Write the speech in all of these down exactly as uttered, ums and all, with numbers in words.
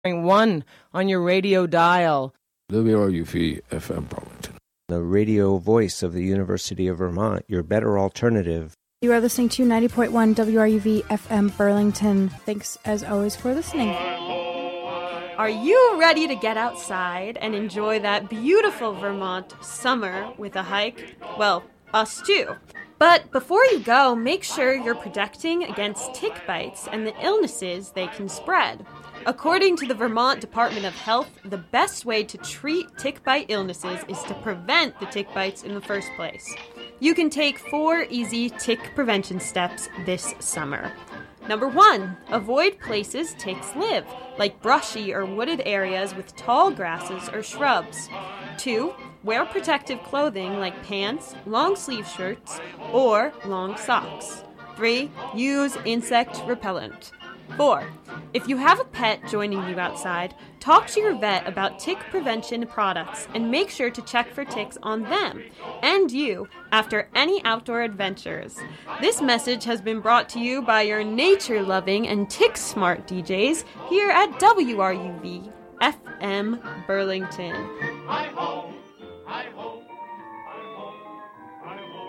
One on your radio dial. W R U V F M Burlington. The radio voice of the University of Vermont, your better alternative. You are listening to ninety point one W R U V F M Burlington. Thanks as always for listening. Are you ready to get outside and enjoy that beautiful Vermont summer with a hike? Well, us too. But before you go, make sure you're protecting against tick bites and the illnesses they can spread. According to the Vermont Department of Health, the best way to treat tick bite illnesses is to prevent the tick bites in the first place. You can take four easy tick prevention steps this summer. Number one, avoid places ticks live, like brushy or wooded areas with tall grasses or shrubs. Two, wear protective clothing like pants, long sleeve shirts, or long socks. Three, use insect repellent. Four, if you have a pet joining you outside, talk to your vet about tick prevention products and make sure to check for ticks on them and you after any outdoor adventures. This message has been brought to you by your nature-loving and tick-smart D Js here at W R U V F M Burlington. Hi-ho, hi-ho, hi-ho, hi-ho.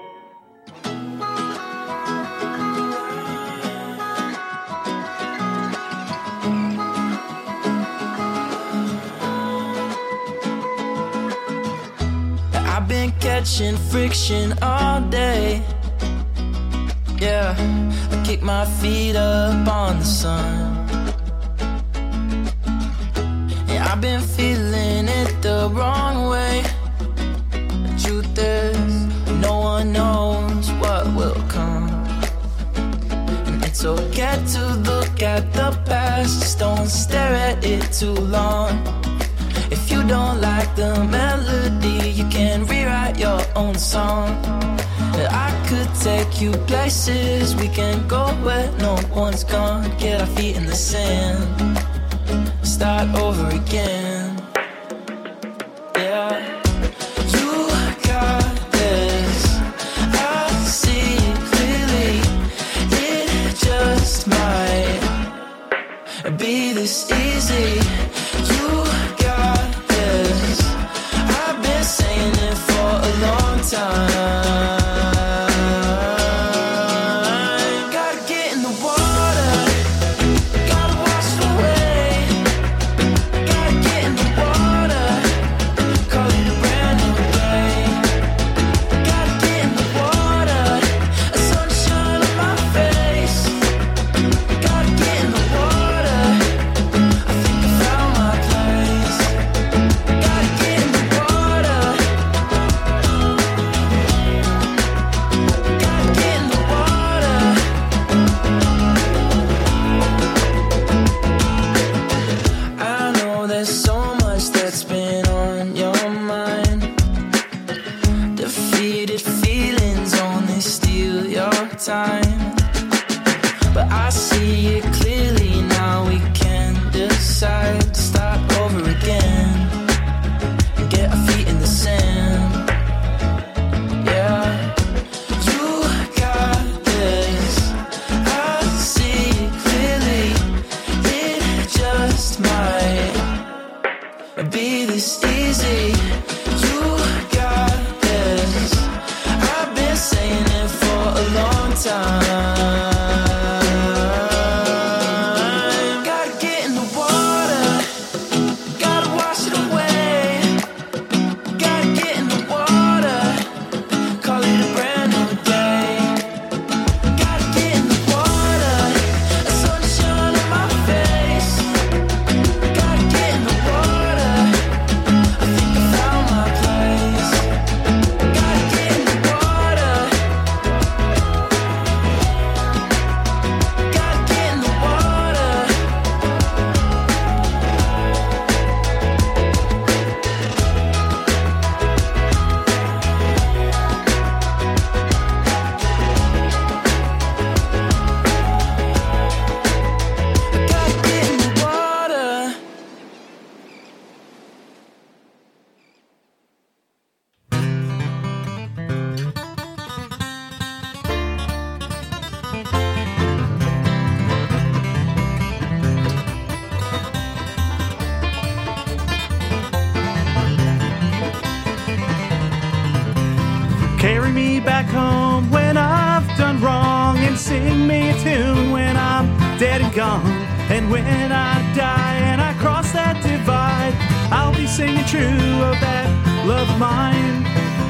I've been catching friction all day. Yeah, I kick my feet up on the sun. Yeah, I've been feeling it the wrong way. The truth is, no one knows what will come. And it's okay to look at the past, just don't stare at it too long. If you don't like the melody, you can rewrite your own song. I could take you places, we can go where no one's gone. Get our feet in the sand, start over again. Yeah, you got this, I see clearly. It just might be this easy. You time. Gotta get in the water, gotta wash it away. Gotta get in the water, call it a brand new day. Gotta get in the water, a sunshine on my face. Gotta get in the water, I think I found my place. Gotta get in the water. Time, but I see it clearly now. We can decide to start over again and get our feet in the sand. Yeah, you got this, I see clearly. It just might be this easy. You got this, I've been saying it for a long time. Gotta get in the water, gotta wash it away. Gotta get in the water, call it a brand new day. Gotta get in the water, a sunshine on my face. Gotta get in the water, I think I found my place. me back home when I've done wrong, and sing me a tune when I'm dead and gone. And when I die and I cross that divide, I'll be singing true of that love of mine.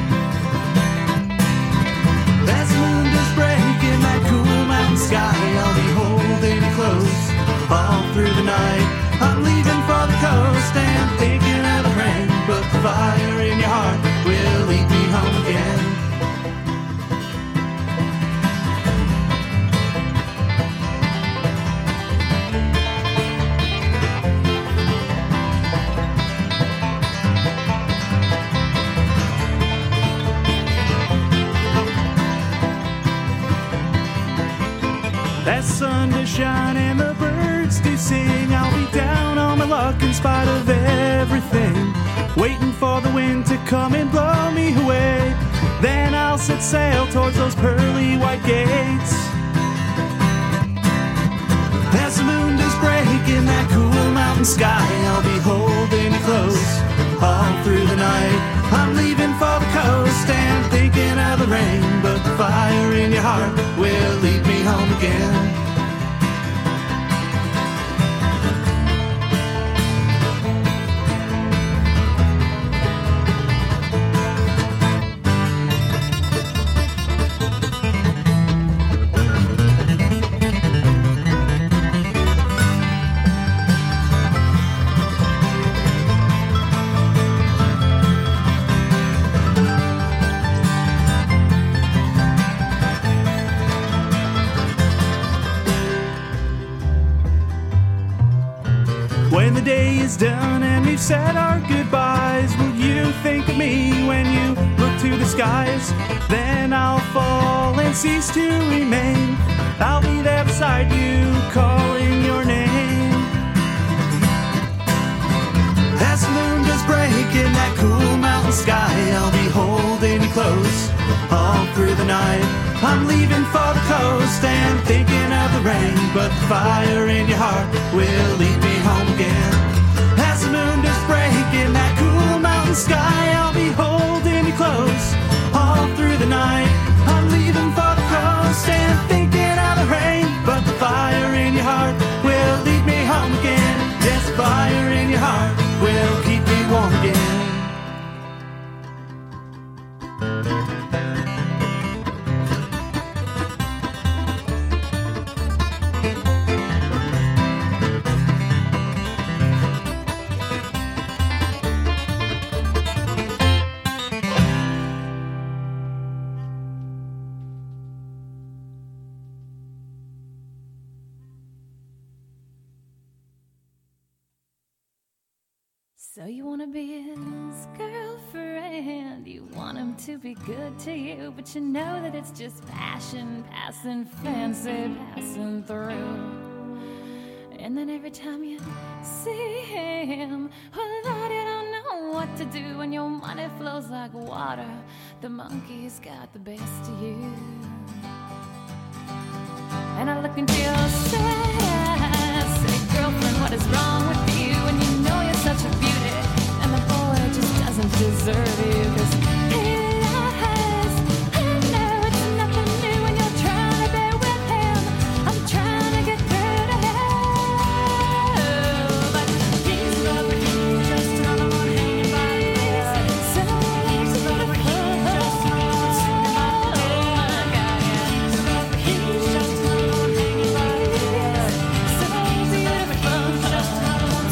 As the moon does break in that cool mountain sky, I'll be holding you close all through the night. I'm leaving for the coast and thinking of the rain, but the fire in your heart will lead me home again. That sun does shine and the birds do sing. I'll be down on my luck in spite of everything, waiting for the wind to come and blow me away. Then I'll set sail towards those pearly white gates. As the moon does break in that cool mountain sky, I'll be holding you close all through the night. I'm leaving for the coast and thinking of the rain, but the fire in your heart will lead me home again. When the day is done and we've said our goodbyes, will you think of me when you look to the skies? Then I'll fall and cease to remain. I'll be there beside you, calling your name. As the moon does break in that cool mountain sky, I'll be holding you close all through the night. I'm leaving for the coast and thinking of the rain, but the fire in your heart will lead me home again. As the moon does break in that cool mountain sky, I'll be holding you close all through the night. I'm leaving for the coast and thinking of the rain, but the fire in your heart will lead me home again. Yes, the fire in your heart will keep me warm again. So you wanna be his girlfriend, you want him to be good to you, but you know that it's just passion passing, fancy passing through. And then every time you see him, well Lord, you don't know what to do, and your money flows like water. The monkey's got the best of you. And I look into your eyes, say, girlfriend, what is wrong with you? And you know you're such a beauty, and the boy just doesn't deserve you, 'cause he lies. I know it's nothing new when you're trying to be with him. I'm trying to get through to him, but he's loving you just another one hanging by the bed. So he's loving you just another one hanging by the bed. Oh my God, yeah. He's just another one hanging by the bed. So beautiful, just another one.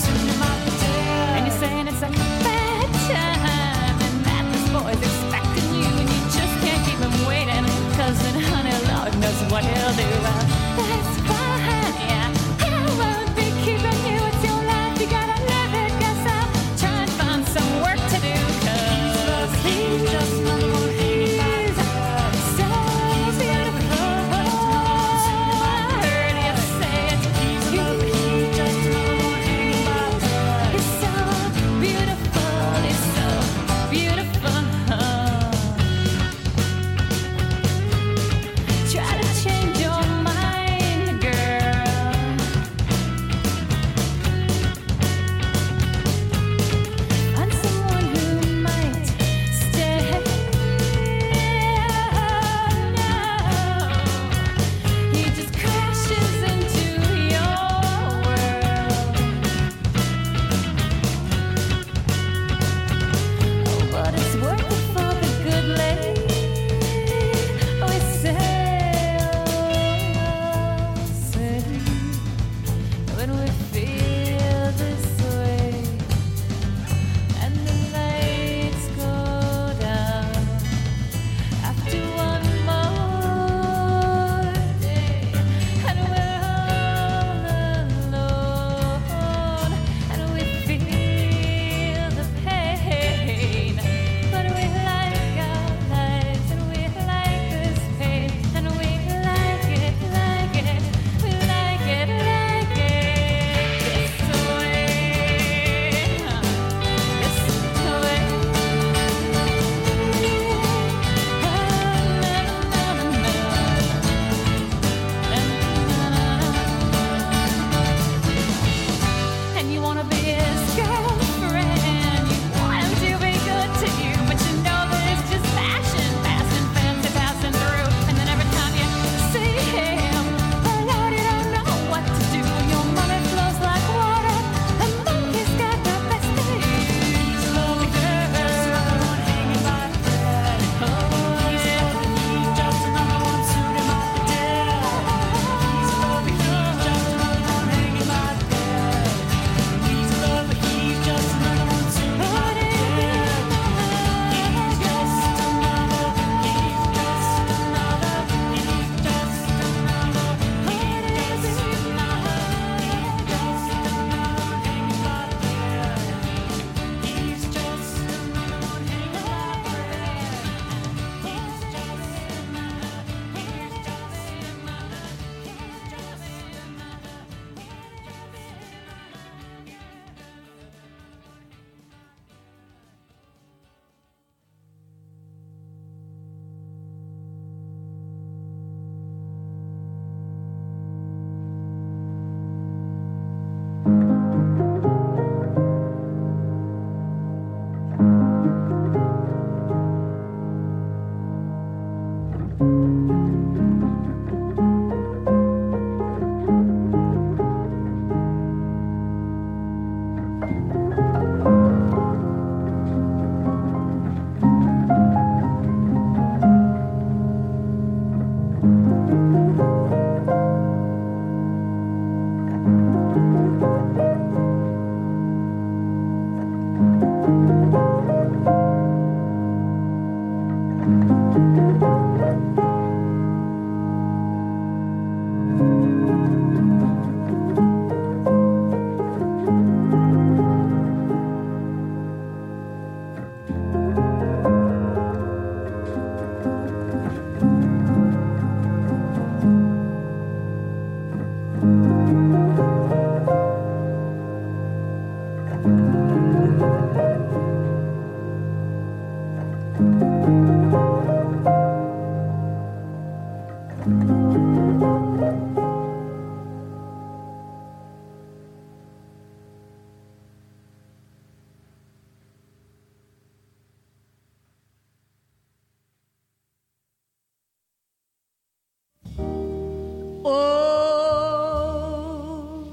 Oh,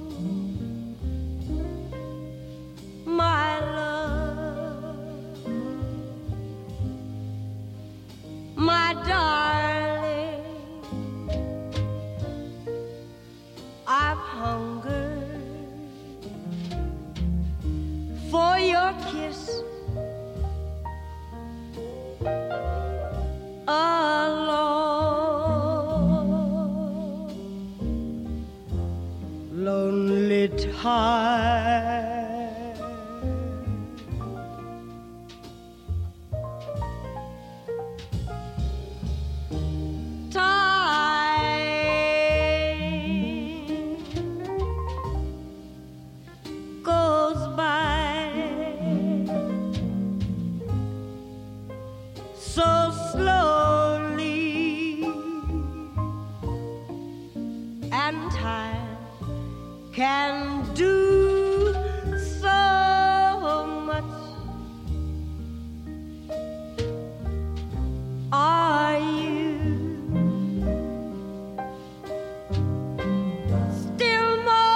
my love, my darling, I've hungered for your kiss alone, lonely time. Time goes by so slowly, and time can do so much. Are you still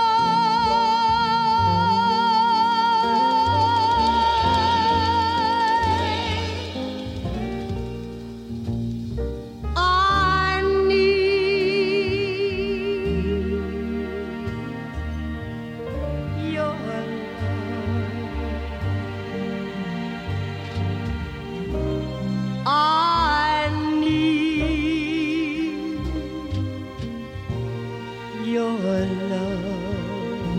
mine? I need your love. I need your love.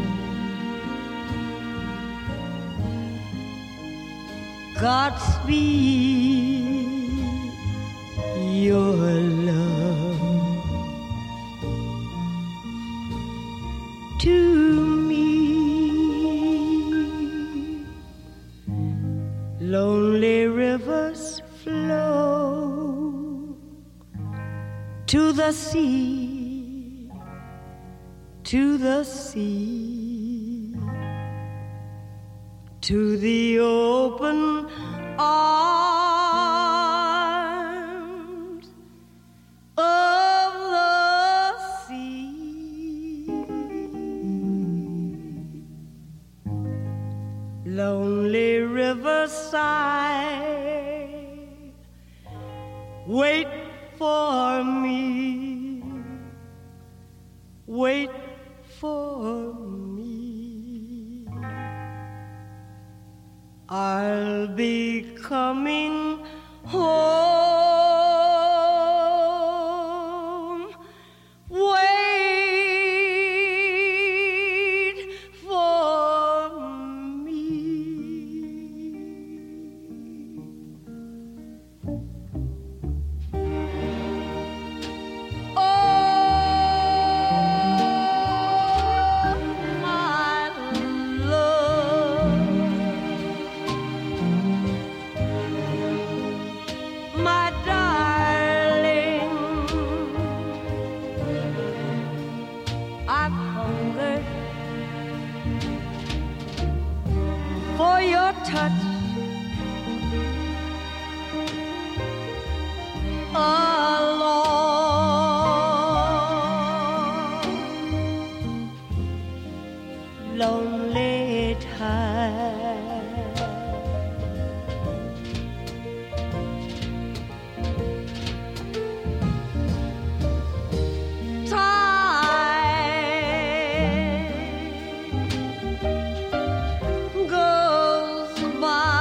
Godspeed, your love to me. Lonely rivers flow to the sea, to the sea, to the open arms of the sea. Lonely riverside, wait for me, wait for me. I'll be coming home. Wait for me. Oh, my love, my darling, I've hungered for your touch alone, lonely time. Time goes by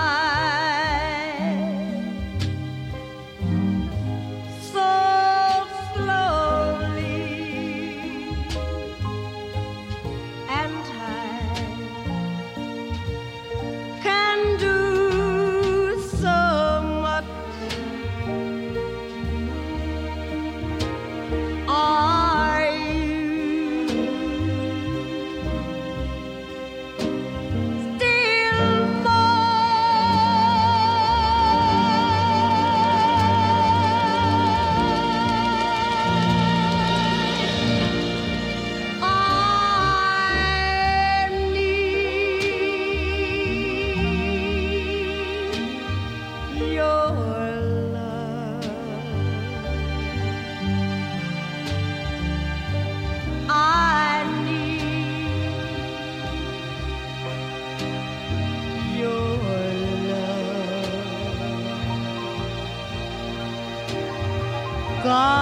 gone.